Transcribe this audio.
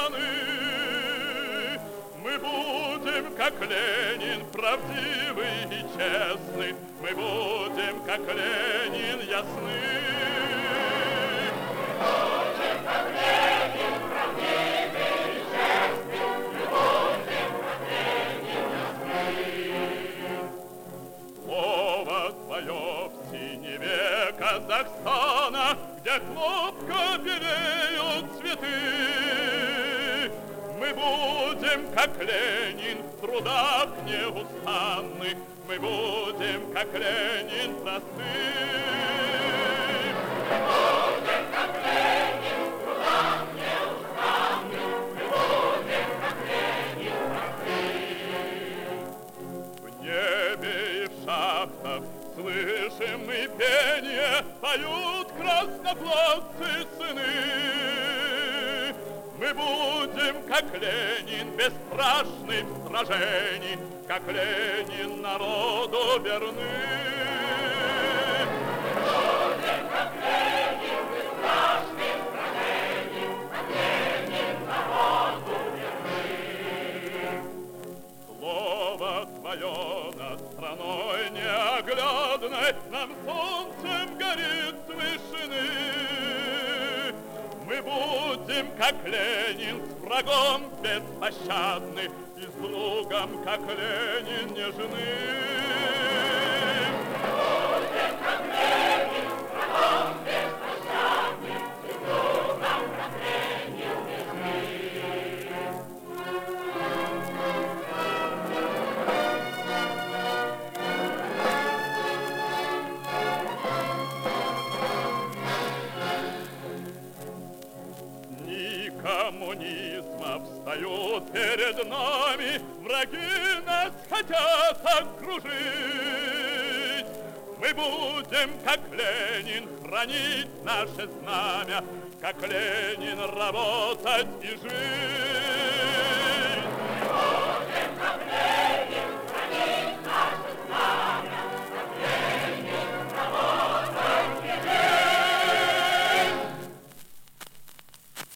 страны. Мы будем, как Ленин, правдивый и честный. Мы будем, как Ленин, ясны. Мы будем, как Ленин, правдивый и честный. Мы будем, как Ленин, ясны. Слово твое в синеве Казахстана, где хлопка белеют цветы. Мы будем, как Ленин, в трудах неустанных. Мы будем, как Ленин, просты. Мы будем, как Ленин, в трудах неустанных. Мы будем, как Ленин, просты. В небе и в шахтах слышим мы пение, поют красноглазцы сыны. Мы будем, как Ленин, бесстрашны в сражении, как Ленин, народу верны. Мы будем, как Ленин, бесстрашны в сражении, как Ленин, народу верны. Слово твое над страной неоглядной нам солнцем горит с вышины. Мы будем, как Ленин, с врагом беспощадны и с другом, как Ленин, нежны. Мы будем, как Ленин, с врагом беспощадны и с другом, как Ленин, нежны. Коммунизма встают перед нами, враги нас хотят окружить. Мы будем, как Ленин, хранить наше знамя, как Ленин, работать и жить.